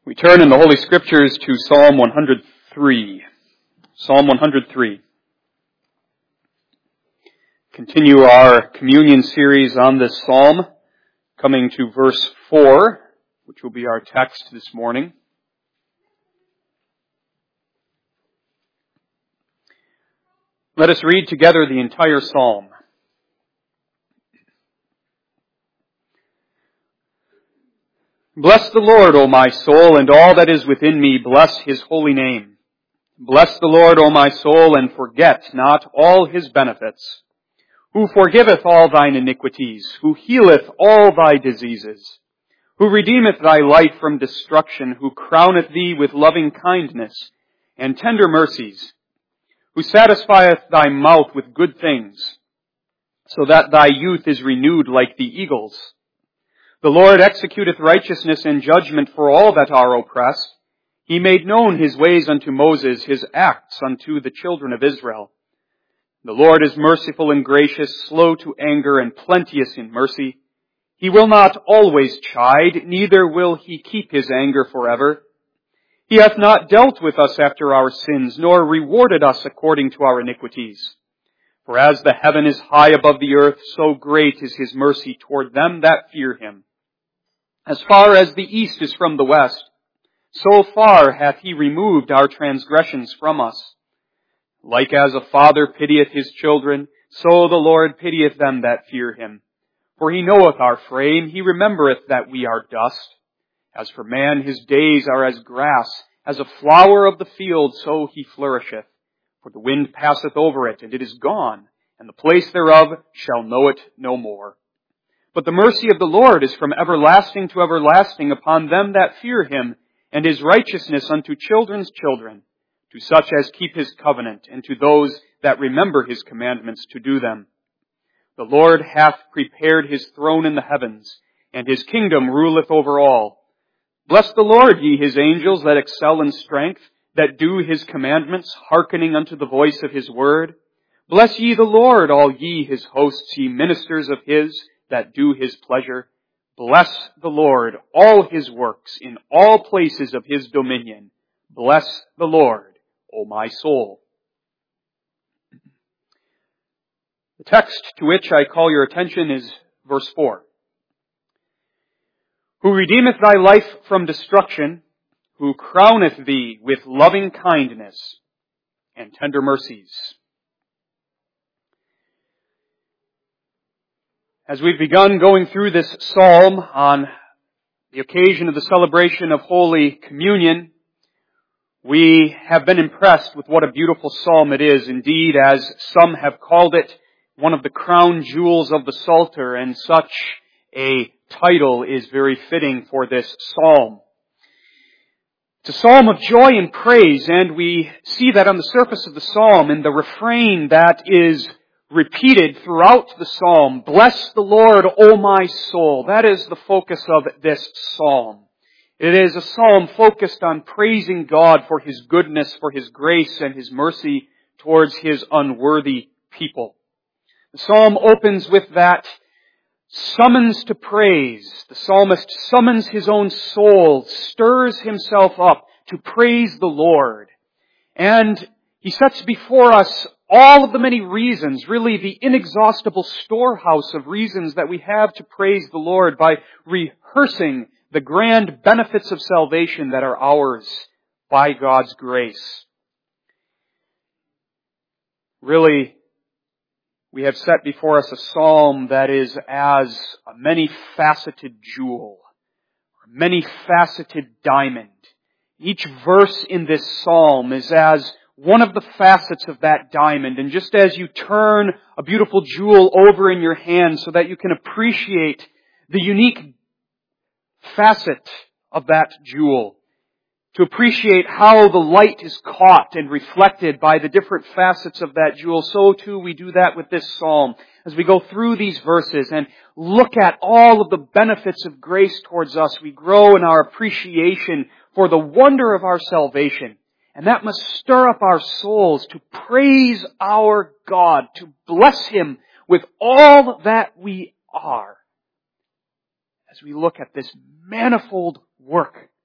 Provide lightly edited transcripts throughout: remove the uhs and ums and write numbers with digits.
We turn in the Holy Scriptures to Psalm 103. Psalm 103. Continue our communion series on this psalm, coming to verse 4, which will be our text this morning. Let us read together the entire psalm. Bless the Lord, O my soul, and all that is within me, bless His holy name. Bless the Lord, O my soul, and forget not all His benefits, who forgiveth all thine iniquities, who healeth all thy diseases, who redeemeth thy life from destruction, who crowneth thee with loving kindness and tender mercies, who satisfieth thy mouth with good things, so that thy youth is renewed like the eagles. The Lord executeth righteousness and judgment for all that are oppressed. He made known His ways unto Moses, His acts unto the children of Israel. The Lord is merciful and gracious, slow to anger, and plenteous in mercy. He will not always chide, neither will He keep His anger forever. He hath not dealt with us after our sins, nor rewarded us according to our iniquities. For as the heaven is high above the earth, so great is His mercy toward them that fear Him. As far as the east is from the west, so far hath He removed our transgressions from us. Like as a father pitieth his children, so the Lord pitieth them that fear Him. For He knoweth our frame, He remembereth that we are dust. As for man, his days are as grass, as a flower of the field, so he flourisheth. For the wind passeth over it, and it is gone, and the place thereof shall know it no more. But the mercy of the Lord is from everlasting to everlasting upon them that fear Him, and His righteousness unto children's children, to such as keep His covenant, and to those that remember His commandments to do them. The Lord hath prepared His throne in the heavens, and His kingdom ruleth over all. Bless the Lord, ye His angels that excel in strength, that do His commandments, hearkening unto the voice of His word. Bless ye the Lord, all ye His hosts, ye ministers of His, that do His pleasure. Bless the Lord, all His works, in all places of His dominion. Bless the Lord, O my soul. The text to which I call your attention is verse 4. Who redeemeth thy life from destruction, who crowneth thee with loving kindness and tender mercies. As we've begun going through this psalm on the occasion of the celebration of Holy Communion, we have been impressed with what a beautiful psalm it is. Indeed, as some have called it, one of the crown jewels of the Psalter, and such a title is very fitting for this psalm. It's a psalm of joy and praise, and we see that on the surface of the psalm in the refrain that is repeated throughout the psalm. Bless the Lord, O my soul. That is the focus of this psalm. It is a psalm focused on praising God for His goodness, for His grace, and His mercy towards His unworthy people. The psalm opens with that summons to praise. The psalmist summons his own soul, stirs himself up to praise the Lord. And he sets before us all of the many reasons, really the inexhaustible storehouse of reasons that we have to praise the Lord by rehearsing the grand benefits of salvation that are ours by God's grace. Really, we have set before us a psalm that is as a many-faceted jewel, a many-faceted diamond. Each verse in this psalm is as one of the facets of that diamond. And just as you turn a beautiful jewel over in your hand so that you can appreciate the unique facet of that jewel, to appreciate how the light is caught and reflected by the different facets of that jewel, so too we do that with this psalm. As we go through these verses and look at all of the benefits of grace towards us, we grow in our appreciation for the wonder of our salvation. And that must stir up our souls to praise our God, to bless Him with all that we are, as we look at this manifold work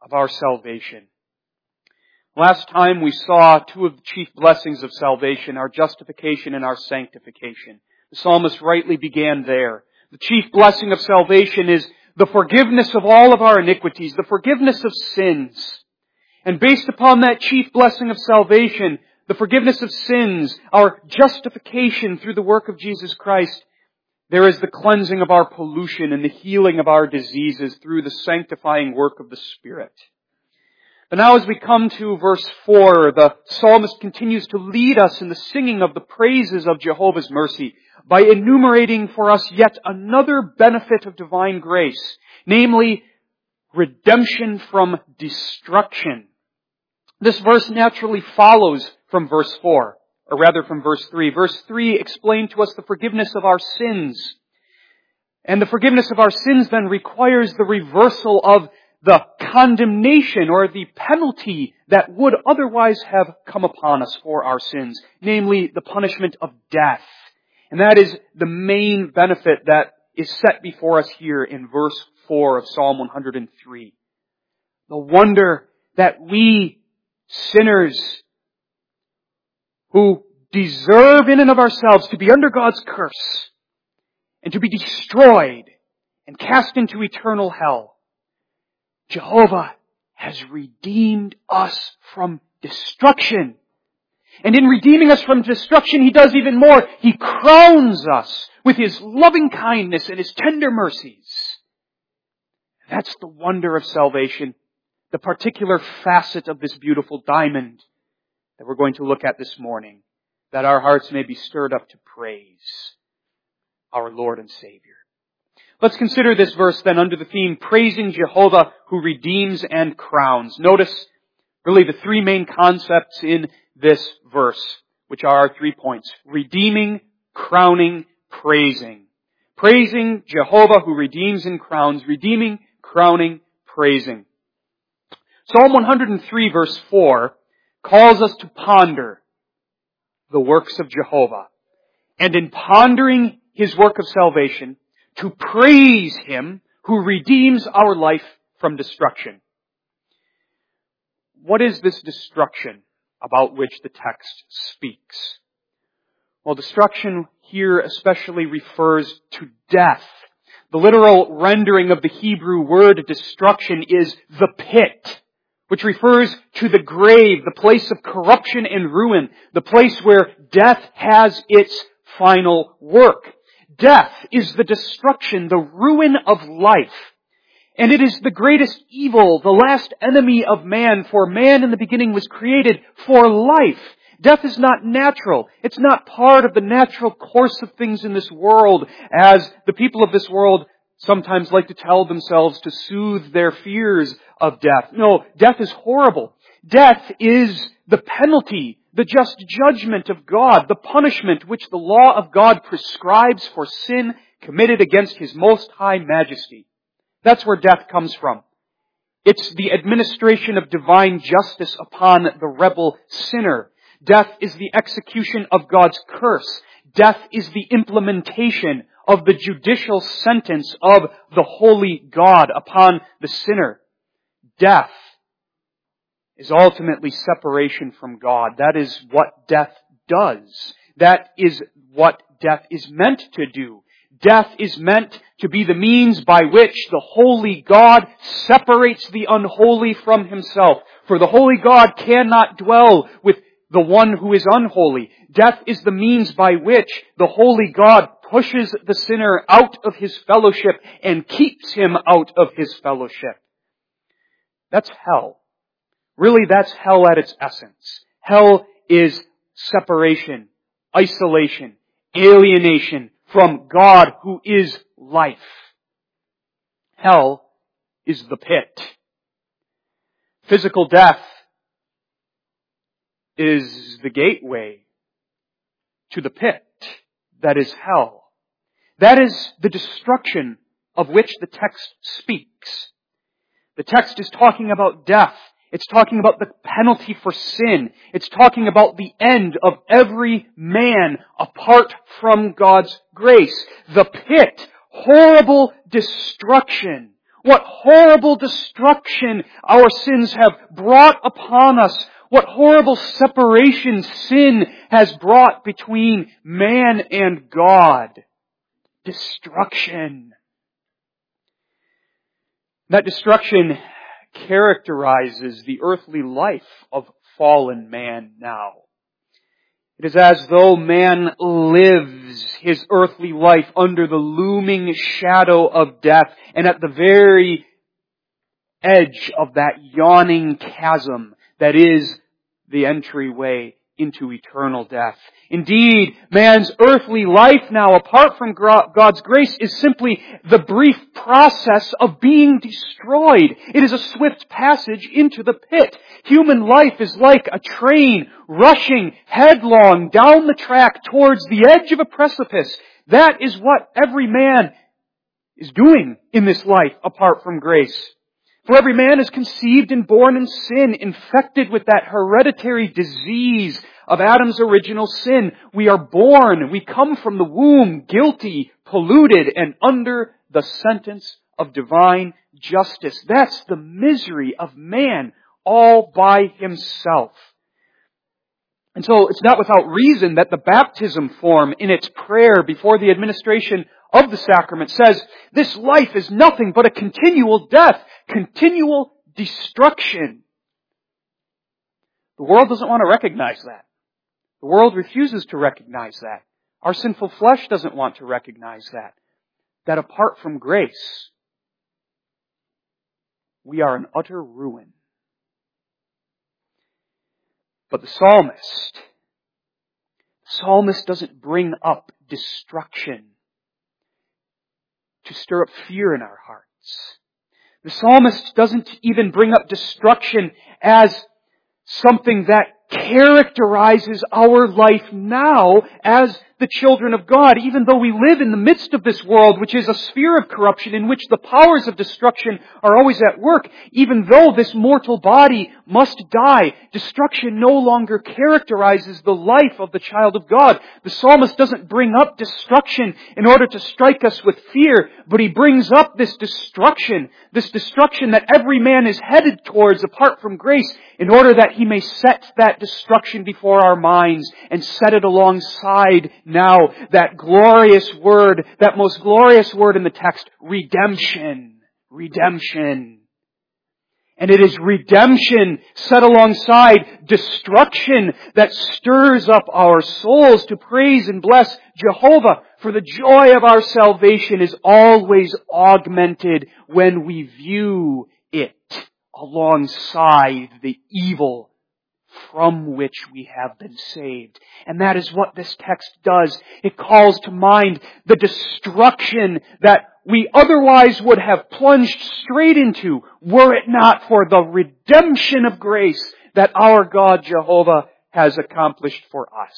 of our salvation. Last time we saw two of the chief blessings of salvation, our justification and our sanctification. The psalmist rightly began there. The chief blessing of salvation is the forgiveness of all of our iniquities, the forgiveness of sins. And based upon that chief blessing of salvation, the forgiveness of sins, our justification through the work of Jesus Christ, there is the cleansing of our pollution and the healing of our diseases through the sanctifying work of the Spirit. But now as we come to verse 4, the psalmist continues to lead us in the singing of the praises of Jehovah's mercy by enumerating for us yet another benefit of divine grace, namely redemption from destruction. This verse naturally follows from verse 4, or rather from verse 3. Verse 3 explained to us the forgiveness of our sins. And the forgiveness of our sins then requires the reversal of the condemnation or the penalty that would otherwise have come upon us for our sins, namely the punishment of death. And that is the main benefit that is set before us here in verse 4 of Psalm 103. The wonder that we sinners who deserve in and of ourselves to be under God's curse and to be destroyed and cast into eternal hell, Jehovah has redeemed us from destruction. And in redeeming us from destruction, He does even more. He crowns us with His loving kindness and His tender mercies. That's the wonder of salvation, the particular facet of this beautiful diamond that we're going to look at this morning, that our hearts may be stirred up to praise our Lord and Savior. Let's consider this verse then under the theme, praising Jehovah who redeems and crowns. Notice really the three main concepts in this verse, which are our 3 points. Redeeming, crowning, praising. Praising Jehovah who redeems and crowns. Redeeming, crowning, praising. Psalm 103 verse 4 calls us to ponder the works of Jehovah. And in pondering His work of salvation, to praise Him who redeems our life from destruction. What is this destruction about which the text speaks? Well, destruction here especially refers to death. The literal rendering of the Hebrew word destruction is the pit, which refers to the grave, the place of corruption and ruin, the place where death has its final work. Death is the destruction, the ruin of life. And it is the greatest evil, the last enemy of man, for man in the beginning was created for life. Death is not natural. It's not part of the natural course of things in this world, as the people of this world sometimes like to tell themselves to soothe their fears of death. No, death is horrible. Death is the penalty, the just judgment of God, the punishment which the law of God prescribes for sin committed against His most high majesty. That's where death comes from. It's the administration of divine justice upon the rebel sinner. Death is the execution of God's curse. Death is the implementation of the judicial sentence of the holy God upon the sinner. Death is ultimately separation from God. That is what death does. That is what death is meant to do. Death is meant to be the means by which the holy God separates the unholy from Himself. For the holy God cannot dwell with the one who is unholy. Death is the means by which the holy God pushes the sinner out of His fellowship and keeps him out of His fellowship. That's hell. Really, that's hell at its essence. Hell is separation, isolation, alienation from God who is life. Hell is the pit. Physical death is the gateway to the pit that is hell. That is the destruction of which the text speaks. The text is talking about death. It's talking about the penalty for sin. It's talking about the end of every man apart from God's grace. The pit, horrible destruction, What horrible destruction our sins have brought upon us. What horrible separation sin has brought between man and God. Destruction. That destruction characterizes the earthly life of fallen man now. It is as though man lives his earthly life under the looming shadow of death, and at the very edge of that yawning chasm that is the entryway into eternal death. Indeed, man's earthly life now, apart from God's grace, is simply the brief process of being destroyed. It is a swift passage into the pit. Human life is like a train rushing headlong down the track towards the edge of a precipice. That is what every man is doing in this life apart from grace. For every man is conceived and born in sin, infected with that hereditary disease of Adam's original sin. We are born, we come from the womb, guilty, polluted, and under the sentence of divine justice. That's the misery of man all by himself. And so it's not without reason that the baptism form in its prayer before the administration of the sacrament says, this life is nothing but a continual death, continual destruction. The world doesn't want to recognize that. The world refuses to recognize that. Our sinful flesh doesn't want to recognize that. That apart from grace, we are in utter ruin. But the psalmist doesn't bring up destruction to stir up fear in our hearts. The psalmist doesn't even bring up destruction as something that characterizes our life now as the children of God, even though we live in the midst of this world, which is a sphere of corruption in which the powers of destruction are always at work. Even though this mortal body must die, destruction no longer characterizes the life of the child of God. The psalmist doesn't bring up destruction in order to strike us with fear, but he brings up this destruction that every man is headed towards apart from grace, in order that he may set that destruction before our minds and set it alongside now that glorious word, that most glorious word in the text, redemption. Redemption. And it is redemption set alongside destruction that stirs up our souls to praise and bless Jehovah. For the joy of our salvation is always augmented when we view it alongside the evil from which we have been saved. And that is what this text does. It calls to mind the destruction that we otherwise would have plunged straight into were it not for the redemption of grace that our God Jehovah has accomplished for us.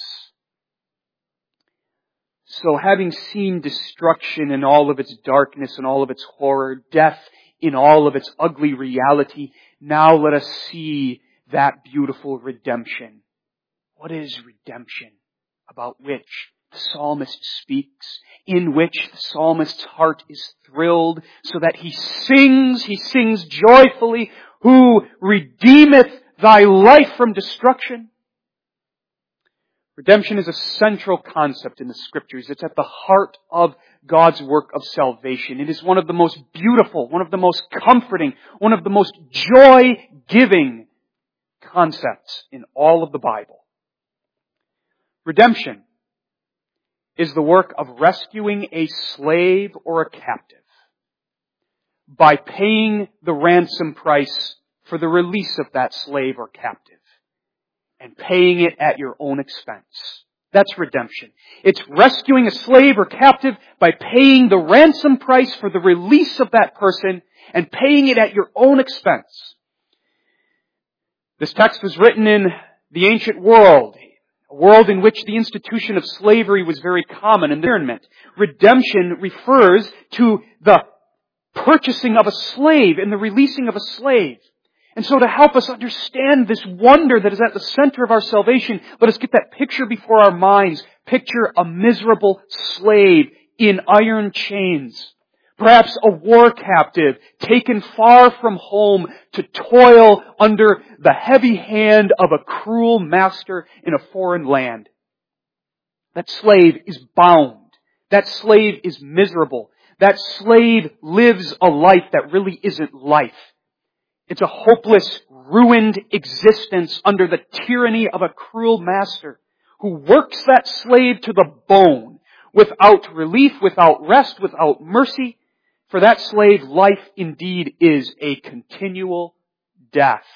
So having seen destruction in all of its darkness and all of its horror, death in all of its ugly reality, now let us see that beautiful redemption. What is redemption? About which the psalmist speaks, in which the psalmist's heart is thrilled, so that he sings joyfully, who redeemeth thy life from destruction. Redemption is a central concept in the Scriptures. It's at the heart of God's work of salvation. It is one of the most beautiful, one of the most comforting, one of the most joy-giving concepts in all of the Bible. Redemption is the work of rescuing a slave or a captive by paying the ransom price for the release of that slave or captive and paying it at your own expense. That's redemption. It's rescuing a slave or captive by paying the ransom price for the release of that person and paying it at your own expense. This text was written in the ancient world, a world in which the institution of slavery was very common in the environment. Redemption refers to the purchasing of a slave and the releasing of a slave. And so to help us understand this wonder that is at the center of our salvation, let us get that picture before our minds. Picture a miserable slave in iron chains, Perhaps a war captive taken far from home to toil under the heavy hand of a cruel master in a foreign land. That slave is bound. That slave is miserable. That slave lives a life that really isn't life. It's a hopeless, ruined existence under the tyranny of a cruel master who works that slave to the bone, without relief, without rest, without mercy. For that slave, life indeed is a continual death.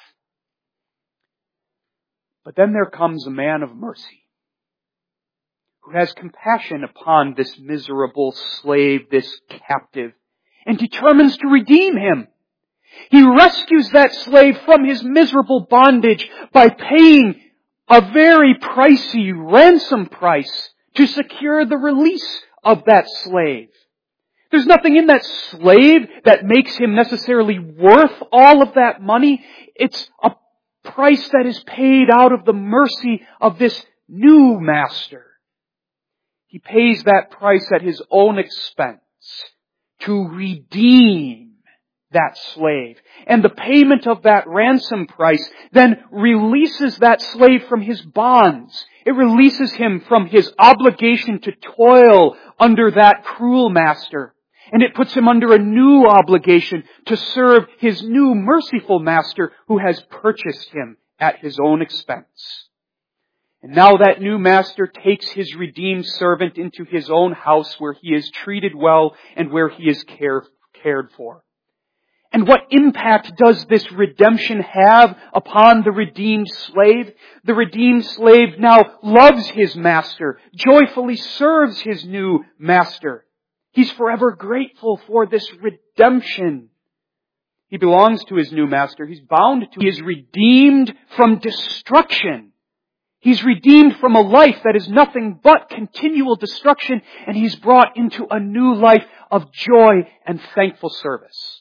But then there comes a man of mercy who has compassion upon this miserable slave, this captive, and determines to redeem him. He rescues that slave from his miserable bondage by paying a very pricey ransom price to secure the release of that slave. There's nothing in that slave that makes him necessarily worth all of that money. It's a price that is paid out of the mercy of this new master. He pays that price at his own expense to redeem that slave. And the payment of that ransom price then releases that slave from his bonds. It releases him from his obligation to toil under that cruel master. And it puts him under a new obligation to serve his new merciful master who has purchased him at his own expense. And now that new master takes his redeemed servant into his own house where he is treated well and where he is cared for. And what impact does this redemption have upon the redeemed slave? The redeemed slave now loves his master, joyfully serves his new master. He's forever grateful for this redemption. He belongs to his new master. He's bound to. He is redeemed from destruction. He's redeemed from a life that is nothing but continual destruction, and he's brought into a new life of joy and thankful service.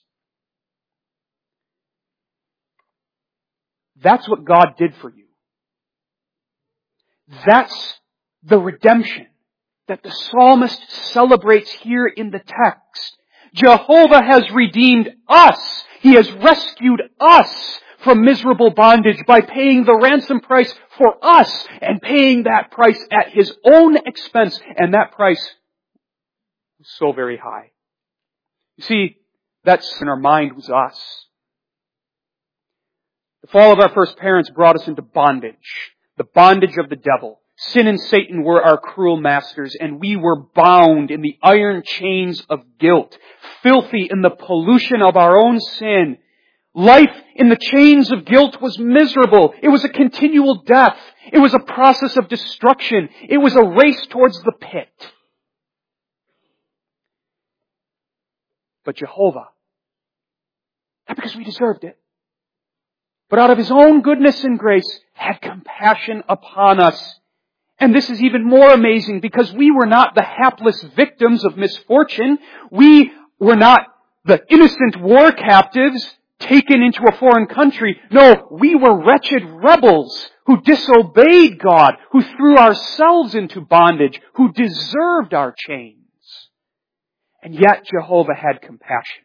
That's what God did for you. That's the redemption that the psalmist celebrates here in the text. Jehovah has redeemed us. He has rescued us from miserable bondage by paying the ransom price for us and paying that price at His own expense. And that price was so very high. You see, that's in our mind was us. The fall of our first parents brought us into bondage. The bondage of the devil. Sin and Satan were our cruel masters, and we were bound in the iron chains of guilt, filthy in the pollution of our own sin. Life in the chains of guilt was miserable. It was a continual death. It was a process of destruction. It was a race towards the pit. But Jehovah, not because we deserved it, but out of His own goodness and grace, had compassion upon us. And this is even more amazing because we were not the hapless victims of misfortune. We were not the innocent war captives taken into a foreign country. No, we were wretched rebels who disobeyed God, who threw ourselves into bondage, who deserved our chains. And yet Jehovah had compassion.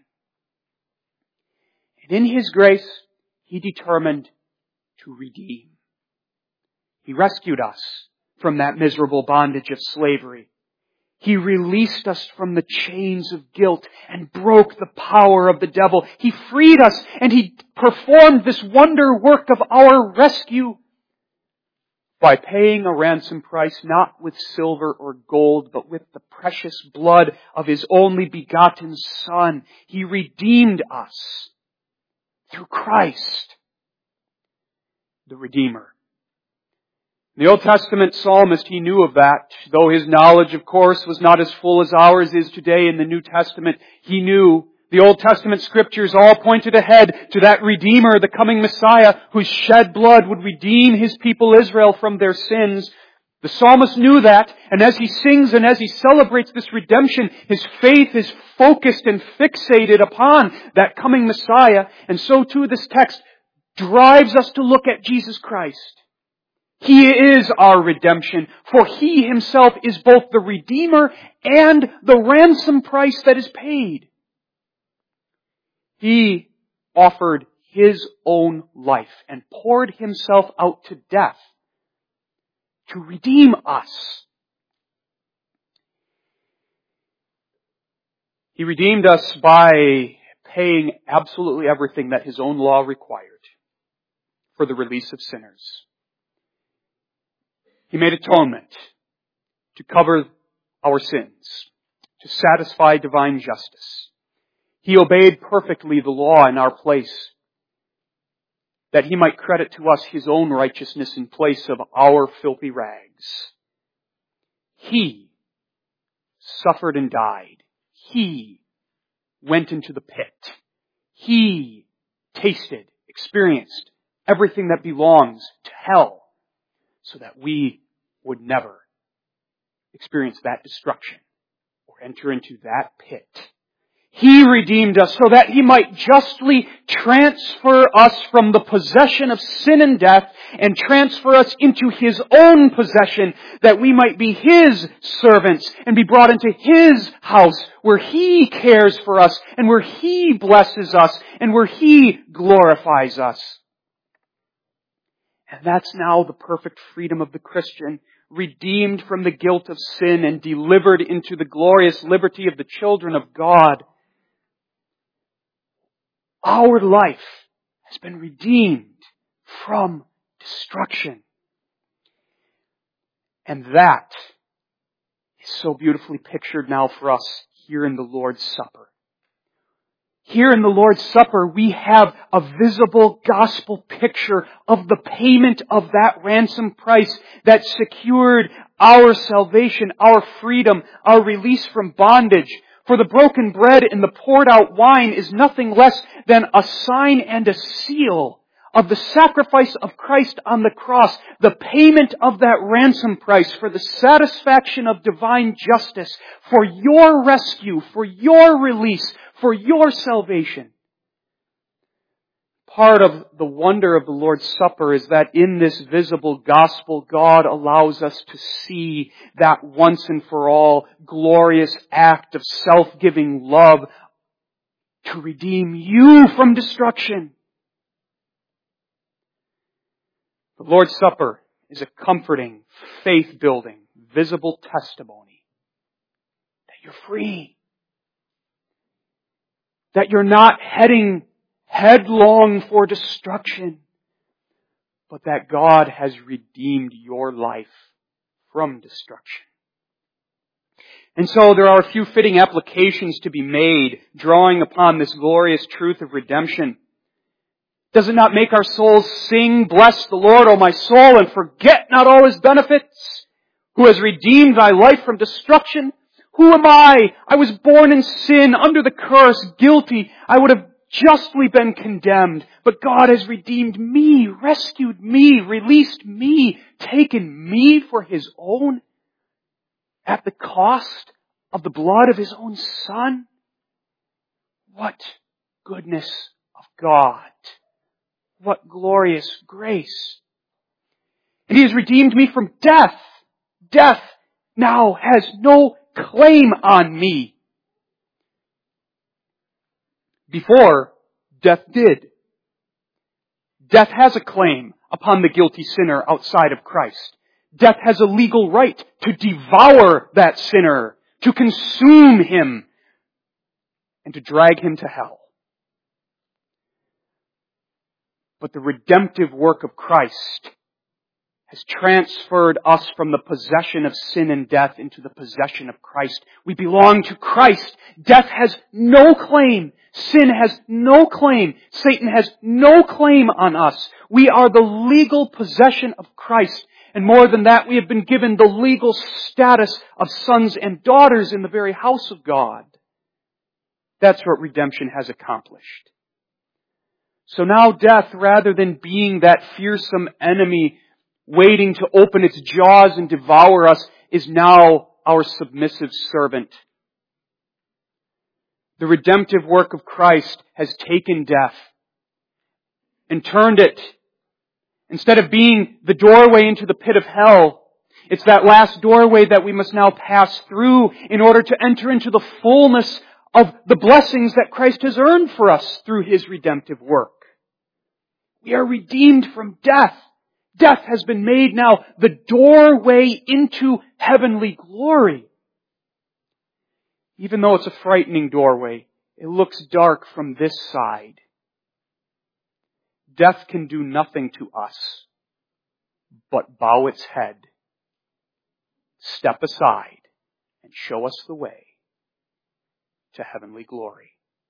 And in His grace, He determined to redeem. He rescued us from that miserable bondage of slavery. He released us from the chains of guilt and broke the power of the devil. He freed us and He performed this wonder work of our rescue by paying a ransom price not with silver or gold, but with the precious blood of His only begotten Son. He redeemed us through Christ, the Redeemer. The Old Testament psalmist, he knew of that. Though his knowledge, of course, was not as full as ours is today in the New Testament, he knew the Old Testament scriptures all pointed ahead to that Redeemer, the coming Messiah, whose shed blood would redeem His people Israel from their sins. The psalmist knew that, and as he sings and as he celebrates this redemption, his faith is focused and fixated upon that coming Messiah. And so too this text drives us to look at Jesus Christ. He is our redemption, for He Himself is both the Redeemer and the ransom price that is paid. He offered His own life and poured Himself out to death to redeem us. He redeemed us by paying absolutely everything that His own law required for the release of sinners. He made atonement to cover our sins, to satisfy divine justice. He obeyed perfectly the law in our place, that He might credit to us His own righteousness in place of our filthy rags. He suffered and died. He went into the pit. He tasted, experienced everything that belongs to hell, so that we would never experience that destruction or enter into that pit. He redeemed us so that He might justly transfer us from the possession of sin and death and transfer us into His own possession, that we might be His servants and be brought into His house where He cares for us and where He blesses us and where He glorifies us. And that's now the perfect freedom of the Christian, redeemed from the guilt of sin and delivered into the glorious liberty of the children of God. Our life has been redeemed from destruction. And that is so beautifully pictured now for us here in the Lord's Supper. Here in the Lord's Supper, we have a visible gospel picture of the payment of that ransom price that secured our salvation, our freedom, our release from bondage. For the broken bread and the poured out wine is nothing less than a sign and a seal of the sacrifice of Christ on the cross, the payment of that ransom price for the satisfaction of divine justice, for your rescue, for your release, for your salvation. Part of the wonder of the Lord's Supper is that in this visible gospel, God allows us to see that once and for all glorious act of self-giving love to redeem you from destruction. The Lord's Supper is a comforting, faith-building, visible testimony that you're free, that you're not heading headlong for destruction, but that God has redeemed your life from destruction. And so there are a few fitting applications to be made, drawing upon this glorious truth of redemption. Does it not make our souls sing, "Bless the Lord, O my soul, and forget not all His benefits, who has redeemed thy life from destruction? Who am I? I was born in sin, under the curse, guilty. I would have justly been condemned, but God has redeemed me, rescued me, released me, taken me for His own at the cost of the blood of His own Son." What goodness of God. What glorious grace. And He has redeemed me from death. Death now has no claim on me. Before, death did. Death has a claim upon the guilty sinner outside of Christ. Death has a legal right to devour that sinner, to consume him, and to drag him to hell. But the redemptive work of Christ has transferred us from the possession of sin and death into the possession of Christ. We belong to Christ. Death has no claim. Sin has no claim. Satan has no claim on us. We are the legal possession of Christ. And more than that, we have been given the legal status of sons and daughters in the very house of God. That's what redemption has accomplished. So now death, rather than being that fearsome enemy waiting to open its jaws and devour us, is now our submissive servant. The redemptive work of Christ has taken death and turned it. Instead of being the doorway into the pit of hell, it's that last doorway that we must now pass through in order to enter into the fullness of the blessings that Christ has earned for us through His redemptive work. We are redeemed from death. Death has been made now the doorway into heavenly glory. Even though it's a frightening doorway, it looks dark from this side. Death can do nothing to us but bow its head, step aside, and show us the way to heavenly glory.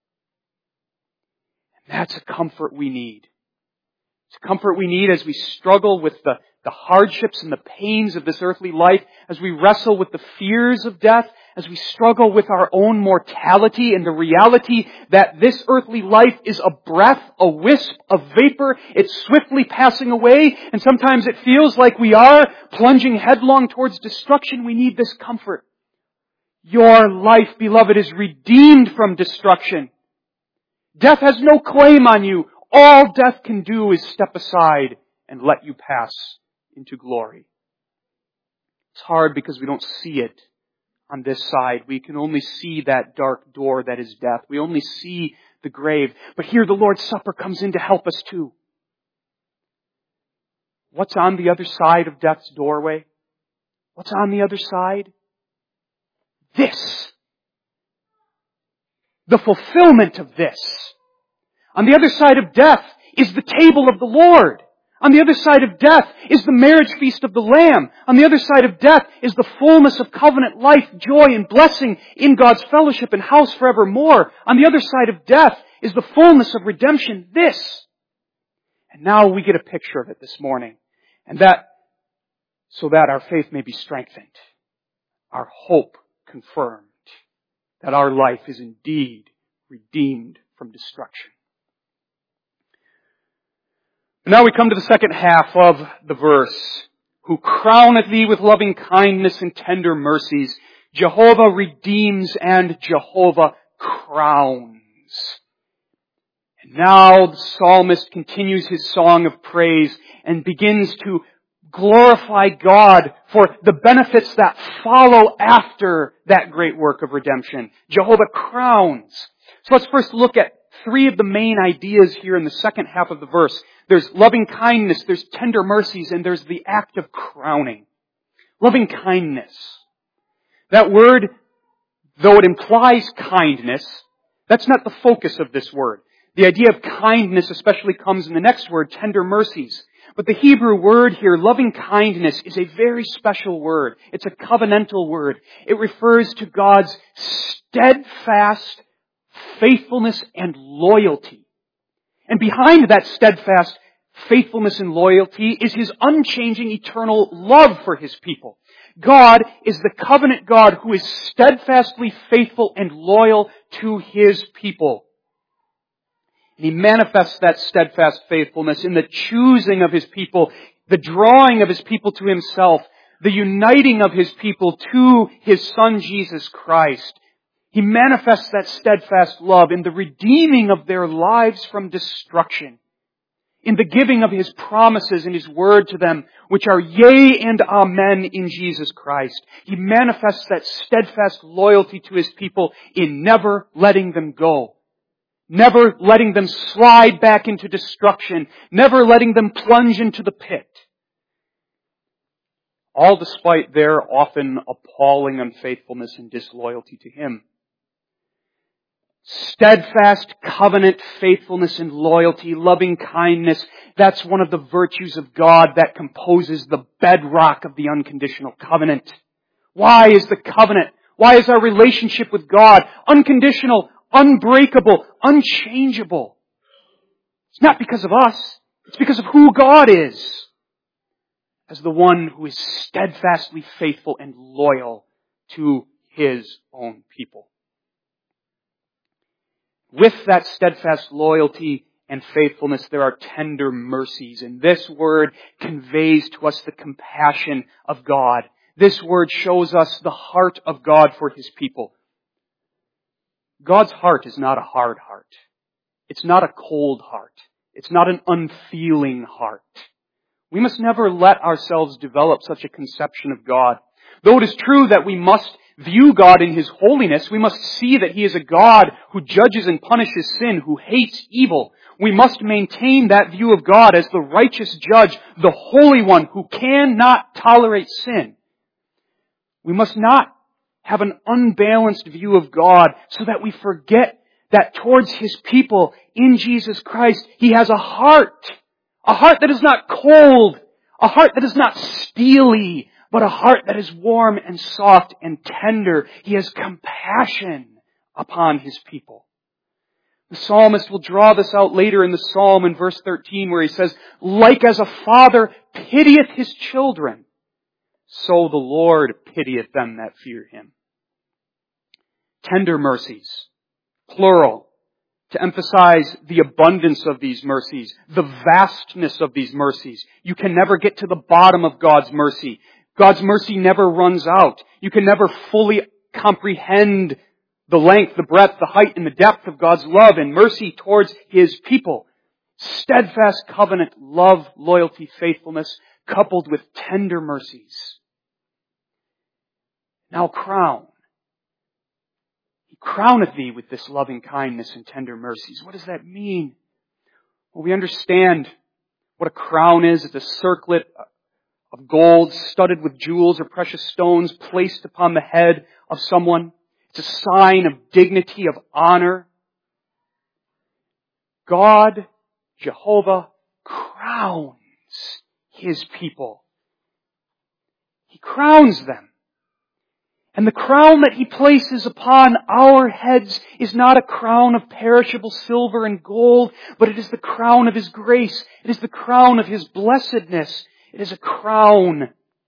And that's a comfort we need. It's a comfort we need as we struggle with the hardships and the pains of this earthly life, as we wrestle with the fears of death, as we struggle with our own mortality and the reality that this earthly life is a breath, a wisp, a vapor. It's swiftly passing away, and sometimes it feels like we are plunging headlong towards destruction. We need this comfort. Your life, beloved, is redeemed from destruction. Death has no claim on you. All death can do is step aside and let you pass into glory. It's hard because we don't see it on this side. We can only see that dark door that is death. We only see the grave. But here the Lord's Supper comes in to help us too. What's on the other side of death's doorway? What's on the other side? This. The fulfillment of this. On the other side of death is the table of the Lord. On the other side of death is the marriage feast of the Lamb. On the other side of death is the fullness of covenant life, joy, and blessing in God's fellowship and house forevermore. On the other side of death is the fullness of redemption, this. And now we get a picture of it this morning. And so that our faith may be strengthened, our hope confirmed, that our life is indeed redeemed from destruction. Now we come to the second half of the verse. Who crowneth thee with loving kindness and tender mercies. Jehovah redeems and Jehovah crowns. And now the psalmist continues his song of praise and begins to glorify God for the benefits that follow after that great work of redemption. Jehovah crowns. So let's first look at three of the main ideas here in the second half of the verse. There's loving kindness, there's tender mercies, and there's the act of crowning. Loving kindness. That word, though it implies kindness, that's not the focus of this word. The idea of kindness especially comes in the next word, tender mercies. But the Hebrew word here, loving kindness, is a very special word. It's a covenantal word. It refers to God's steadfast faithfulness and loyalty. And behind that steadfast faithfulness and loyalty is His unchanging eternal love for His people. God is the covenant God who is steadfastly faithful and loyal to His people. And He manifests that steadfast faithfulness in the choosing of His people, the drawing of His people to Himself, the uniting of His people to His Son Jesus Christ. He manifests that steadfast love in the redeeming of their lives from destruction, in the giving of His promises and His word to them, which are yea and amen in Jesus Christ. He manifests that steadfast loyalty to His people in never letting them go, never letting them slide back into destruction, never letting them plunge into the pit. All despite their often appalling unfaithfulness and disloyalty to Him. Steadfast covenant faithfulness and loyalty, loving kindness, that's one of the virtues of God that composes the bedrock of the unconditional covenant. Why is the covenant? Why is our relationship with God unconditional, unbreakable, unchangeable? It's not because of us. It's because of who God is, as the one who is steadfastly faithful and loyal to His own people. With that steadfast loyalty and faithfulness, there are tender mercies. And this word conveys to us the compassion of God. This word shows us the heart of God for His people. God's heart is not a hard heart. It's not a cold heart. It's not an unfeeling heart. We must never let ourselves develop such a conception of God. Though it is true that we must view God in His holiness, we must see that He is a God who judges and punishes sin, who hates evil. We must maintain that view of God as the righteous judge, the holy one who cannot tolerate sin. We must not have an unbalanced view of God so that we forget that towards His people in Jesus Christ, He has a heart that is not cold, a heart that is not steely, but a heart that is warm and soft and tender. He has compassion upon His people. The psalmist will draw this out later in the psalm in verse 13 where he says, "Like as a father pitieth his children, so the Lord pitieth them that fear Him." Tender mercies, plural, to emphasize the abundance of these mercies, the vastness of these mercies. You can never get to the bottom of God's mercy. God's mercy never runs out. You can never fully comprehend the length, the breadth, the height, and the depth of God's love and mercy towards His people. Steadfast covenant, love, loyalty, faithfulness, coupled with tender mercies. Now crown. He crowneth thee with this loving kindness and tender mercies. What does that mean? Well, we understand what a crown is. It's a circlet of gold studded with jewels or precious stones placed upon the head of someone. It's a sign of dignity, of honor. God, Jehovah, crowns His people. He crowns them. And the crown that He places upon our heads is not a crown of perishable silver and gold, but it is the crown of His grace. It is the crown of His blessedness. It is a crown,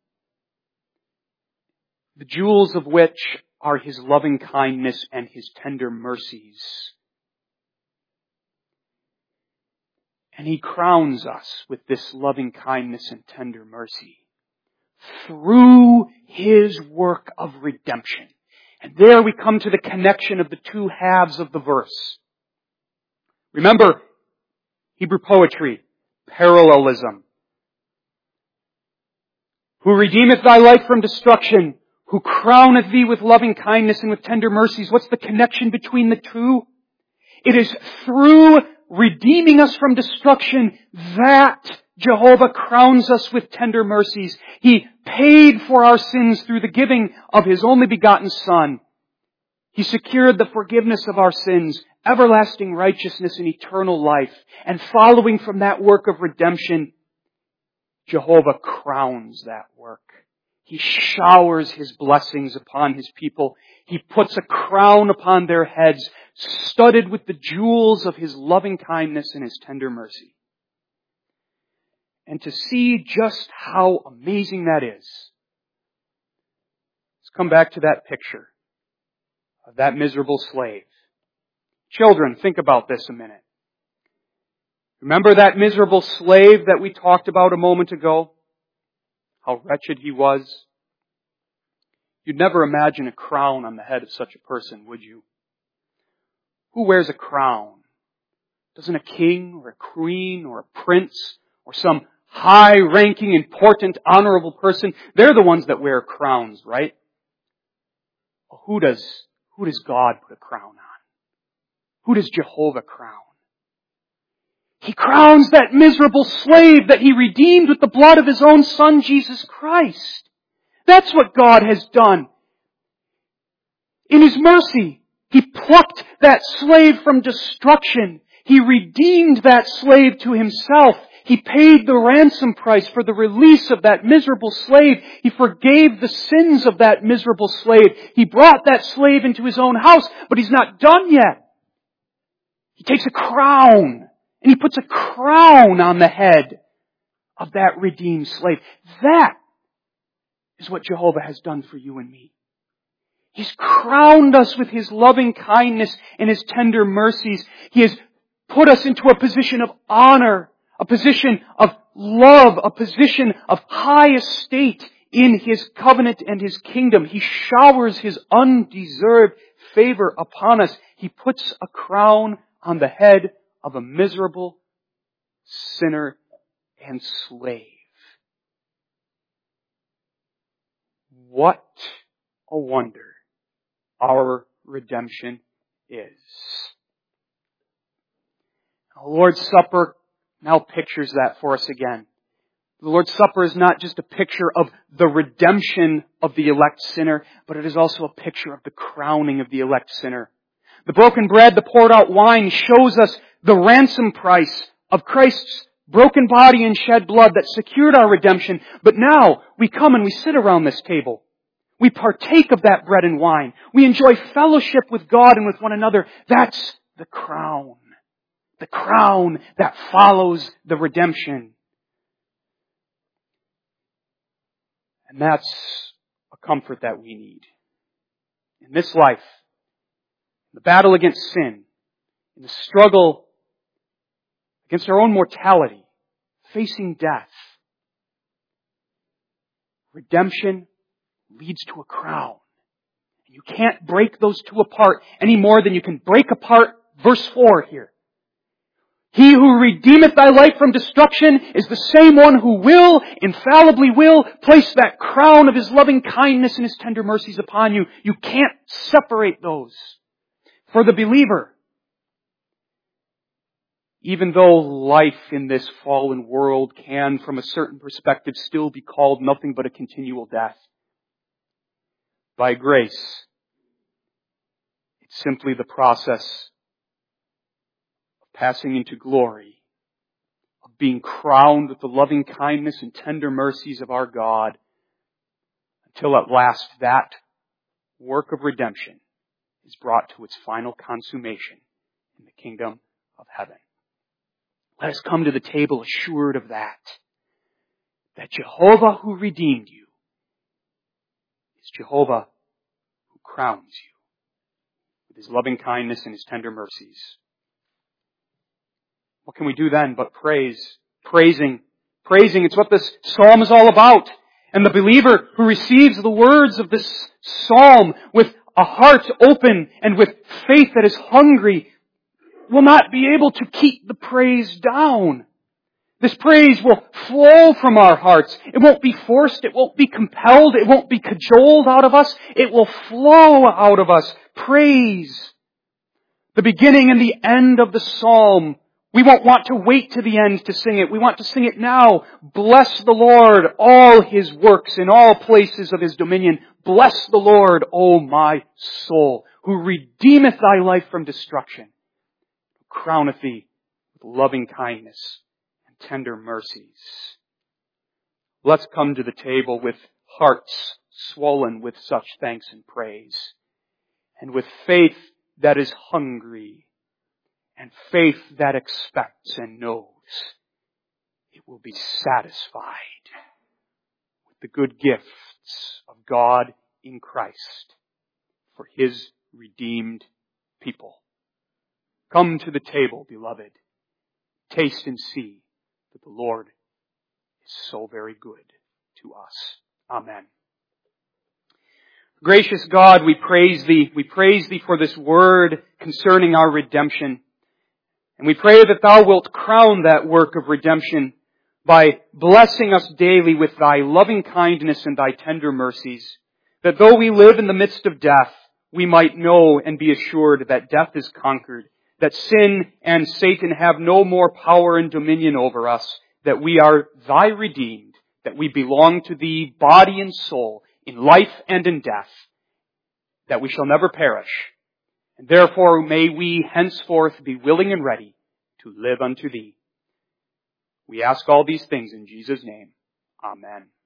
the jewels of which are His loving kindness and His tender mercies. And He crowns us with this loving kindness and tender mercy through His work of redemption. And there we come to the connection of the two halves of the verse. Remember, Hebrew poetry, parallelism. Who redeemeth thy life from destruction, who crowneth thee with loving kindness and with tender mercies. What's the connection between the two? It is through redeeming us from destruction that Jehovah crowns us with tender mercies. He paid for our sins through the giving of His only begotten Son. He secured the forgiveness of our sins, everlasting righteousness and eternal life. And following from that work of redemption, Jehovah crowns that work. He showers His blessings upon His people. He puts a crown upon their heads, studded with the jewels of His loving kindness and His tender mercy. And to see just how amazing that is, let's come back to that picture of that miserable slave. Children, think about this a minute. Remember that miserable slave that we talked about a moment ago? How wretched he was? You'd never imagine a crown on the head of such a person, would you? Who wears a crown? Doesn't a king or a queen or a prince or some high-ranking, important, honorable person, they're the ones that wear crowns, right? Well, who does God put a crown on? Who does Jehovah crown? He crowns that miserable slave that He redeemed with the blood of His own Son, Jesus Christ. That's what God has done. In His mercy, He plucked that slave from destruction. He redeemed that slave to Himself. He paid the ransom price for the release of that miserable slave. He forgave the sins of that miserable slave. He brought that slave into His own house, but He's not done yet. He takes a crown, and He puts a crown on the head of that redeemed slave. That is what Jehovah has done for you and me. He's crowned us with His loving kindness and His tender mercies. He has put us into a position of honor, a position of love, a position of high estate in His covenant and His kingdom. He showers His undeserved favor upon us. He puts a crown on the head of a miserable sinner and slave. What a wonder our redemption is. The Lord's Supper now pictures that for us again. The Lord's Supper is not just a picture of the redemption of the elect sinner, but it is also a picture of the crowning of the elect sinner. The broken bread, the poured out wine shows us the ransom price of Christ's broken body and shed blood that secured our redemption. But now we come and we sit around this table. We partake of that bread and wine. We enjoy fellowship with God and with one another. That's the crown. The crown that follows the redemption. And that's a comfort that we need. In this life, the battle against sin, in the struggle against our own mortality, facing death, redemption leads to a crown. You can't break those two apart any more than you can break apart verse 4 here. He who redeemeth thy life from destruction is the same one who will, infallibly will, place that crown of His loving kindness and His tender mercies upon you. You can't separate those. For the believer, even though life in this fallen world can, from a certain perspective, still be called nothing but a continual death, by grace, it's simply the process passing into glory, of being crowned with the loving kindness and tender mercies of our God, until at last that work of redemption is brought to its final consummation in the kingdom of heaven. Let us come to the table assured of that Jehovah who redeemed you is Jehovah who crowns you with His loving kindness and His tender mercies. What can we do then but praise? Praising. It's what this psalm is all about. And the believer who receives the words of this psalm with a heart open and with faith that is hungry will not be able to keep the praise down. This praise will flow from our hearts. It won't be forced. It won't be compelled. It won't be cajoled out of us. It will flow out of us. Praise. The beginning and the end of the psalm. We won't want to wait to the end to sing it. We want to sing it now. Bless the Lord, all His works in all places of His dominion. Bless the Lord, O my soul, who redeemeth thy life from destruction, who crowneth thee with loving kindness and tender mercies. Let's come to the table with hearts swollen with such thanks and praise, and with faith that is hungry, and faith that expects and knows it will be satisfied with the good gifts of God in Christ for His redeemed people. Come to the table, beloved. Taste and see that the Lord is so very good to us. Amen. Gracious God, we praise Thee. We praise Thee for this word concerning our redemption. And we pray that Thou wilt crown that work of redemption by blessing us daily with Thy loving kindness and Thy tender mercies, that though we live in the midst of death, we might know and be assured that death is conquered, that sin and Satan have no more power and dominion over us, that we are Thy redeemed, that we belong to Thee body and soul, in life and in death, that we shall never perish. And therefore may we henceforth be willing and ready to live unto Thee. We ask all these things in Jesus' name. Amen.